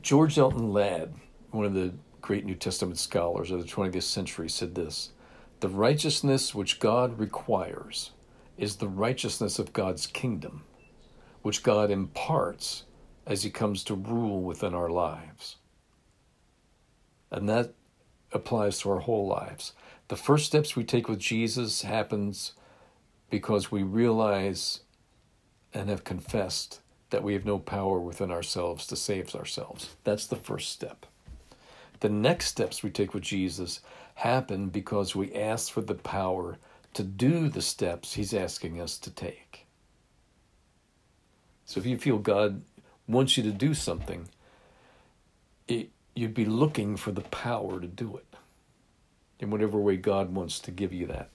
George Elton Ladd, one of the great New Testament scholars of the 20th century, said this: "The righteousness which God requires is the righteousness of God's kingdom, which God imparts as he comes to rule within our lives." And that applies to our whole lives. The first steps we take with Jesus happens because we realize and have confessed that we have no power within ourselves to save ourselves. That's the first step. The next steps we take with Jesus happen because we ask for the power to do the steps he's asking us to take. So if you feel God wants you to do something, you'd be looking for the power to do it in whatever way God wants to give you that.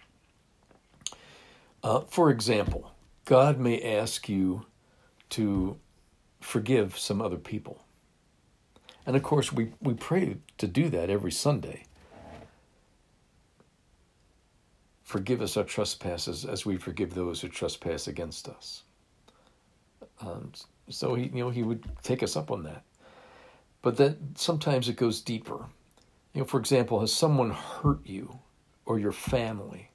For example, God may ask you to forgive some other people. And of course, we pray to do that every Sunday. Forgive us our trespasses as we forgive those who trespass against us. So he would take us up on that. But that sometimes it goes deeper. For example, has someone hurt you or your family?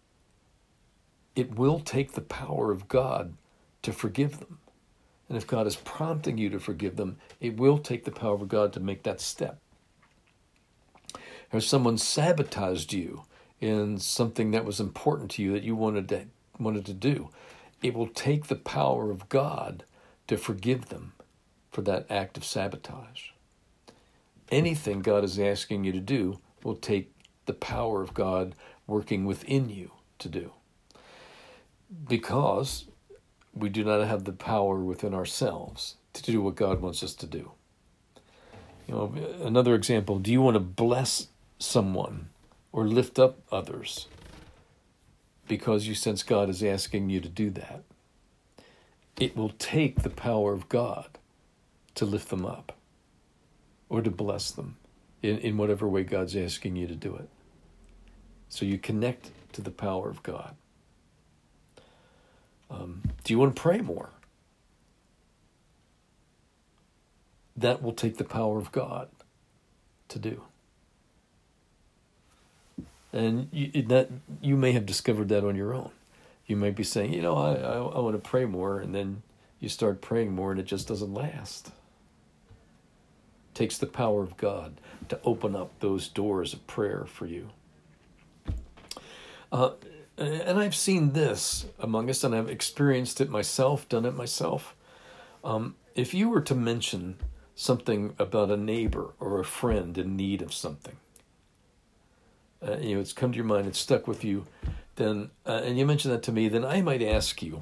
It will take the power of God to forgive them. And if God is prompting you to forgive them, it will take the power of God to make that step. Has someone sabotaged you in something that was important to you that you wanted to do? It will take the power of God to forgive them for that act of sabotage. Anything God is asking you to do will take the power of God working within you to do. Because we do not have the power within ourselves to do what God wants us to do. Another example, do you want to bless someone or lift up others because you sense God is asking you to do that? It will take the power of God to lift them up or to bless them in whatever way God's asking you to do it. So you connect to the power of God. Do you want to pray more? That will take the power of God to do. And you may have discovered that on your own. You might be saying, I want to pray more, and then you start praying more and it just doesn't last. It takes the power of God to open up those doors of prayer for you. And I've seen this among us, and I've experienced it myself, done it myself. If you were to mention something about a neighbor or a friend in need of something, it's come to your mind, it's stuck with you, then, and you mention that to me, then I might ask you,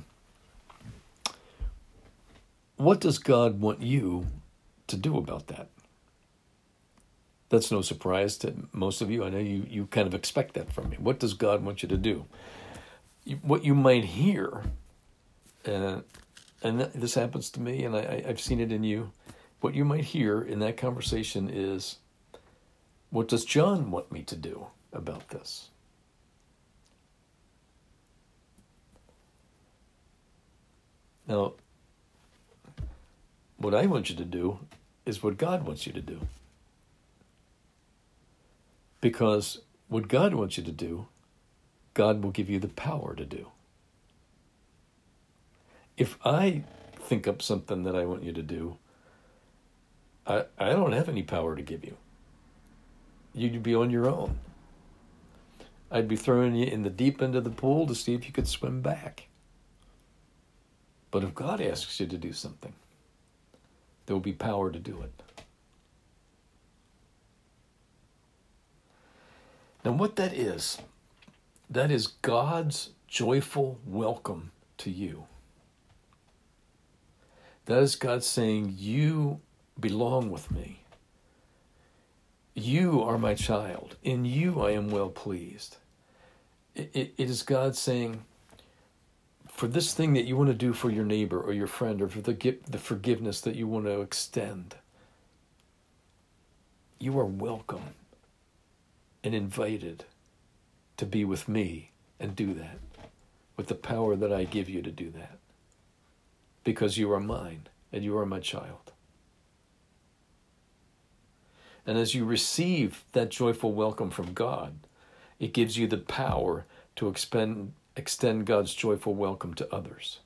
what does God want you to do about that? That's no surprise to most of you. I know you kind of expect that from me. What does God want you to do? What you might hear, and this happens to me, and I've seen it in you, what you might hear in that conversation is, what does John want me to do about this? Now, what I want you to do is what God wants you to do. Because what God wants you to do, God will give you the power to do. If I think up something that I want you to do, I don't have any power to give you. You'd be on your own. I'd be throwing you in the deep end of the pool to see if you could swim back. But if God asks you to do something, there will be power to do it. And what that is God's joyful welcome to you. That is God saying, you belong with me. You are my child. In you I am well pleased. It is God saying, for this thing that you want to do for your neighbor or your friend, or for the forgiveness that you want to extend, you are welcome and invited to be with me and do that with the power that I give you to do that, because you are mine and you are my child. And as you receive that joyful welcome from God, it gives you the power to extend God's joyful welcome to others.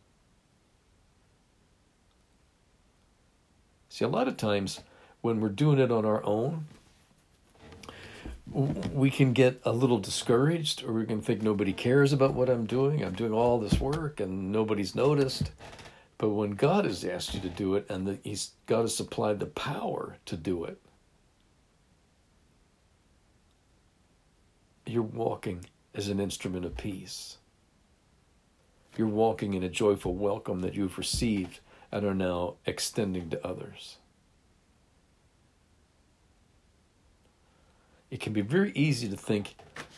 See, a lot of times when we're doing it on our own, we can get a little discouraged, or we can think nobody cares about what I'm doing. I'm doing all this work and nobody's noticed. But when God has asked you to do it and God has supplied the power to do it, you're walking as an instrument of peace. You're walking in a joyful welcome that you've received and are now extending to others. It can be very easy to think,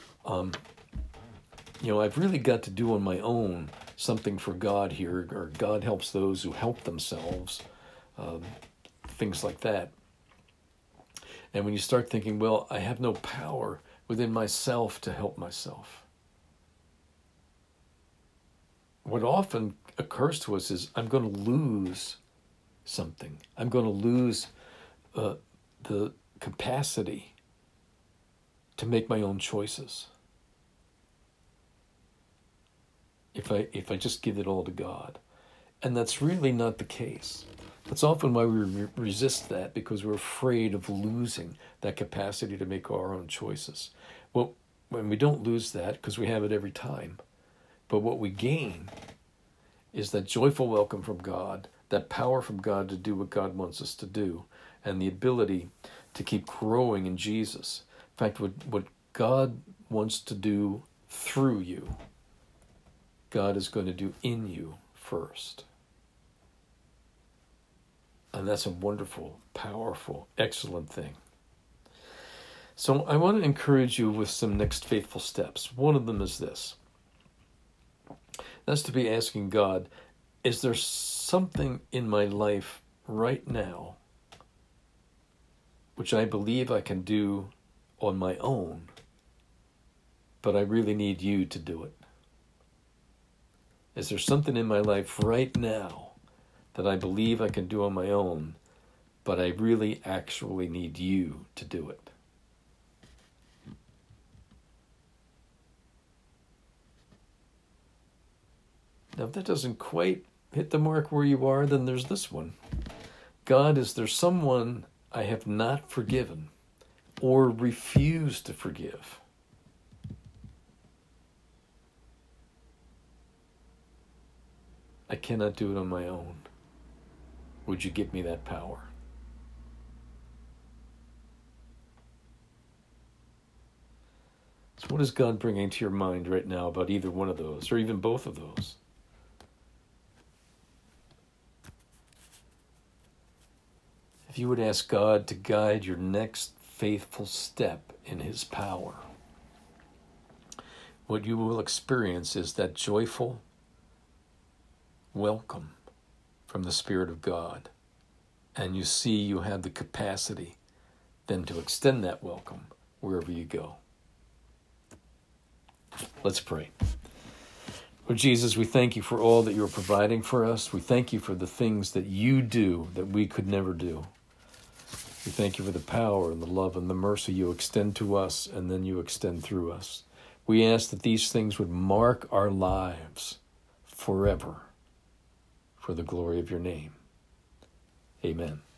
I've really got to do on my own something for God here, or God helps those who help themselves, things like that. And when you start thinking, well, I have no power within myself to help myself, what often occurs to us is, I'm going to lose something. I'm going to lose the capacity to make my own choices if I just give it all to God. And that's really not the case. That's often why we resist that, because we're afraid of losing that capacity to make our own choices. Well, when we don't lose that, because we have it every time, but what we gain is that joyful welcome from God, that power from God to do what God wants us to do, and the ability to keep growing in Jesus. In fact, what God wants to do through you, God is going to do in you first. And that's a wonderful, powerful, excellent thing. So I want to encourage you with some next faithful steps. One of them is this. That's to be asking God, is there something in my life right now which I believe I can do on my own, but I really need you to do it? Is there something in my life right now that I believe I can do on my own, but I really actually need you to do it? Now, if that doesn't quite hit the mark where you are, then there's this one. God, is there someone I have not forgiven or refused to forgive? I cannot do it on my own. Would you give me that power? So what is God bringing to your mind right now about either one of those, or even both of those? If you would ask God to guide your next faithful step in His power, what you will experience is that joyful welcome from the Spirit of God. And you see you have the capacity then to extend that welcome wherever you go. Let's pray. Lord Jesus, we thank you for all that you're providing for us. We thank you for the things that you do that we could never do. We thank you for the power and the love and the mercy you extend to us, and then you extend through us. We ask that these things would mark our lives forever for the glory of your name. Amen.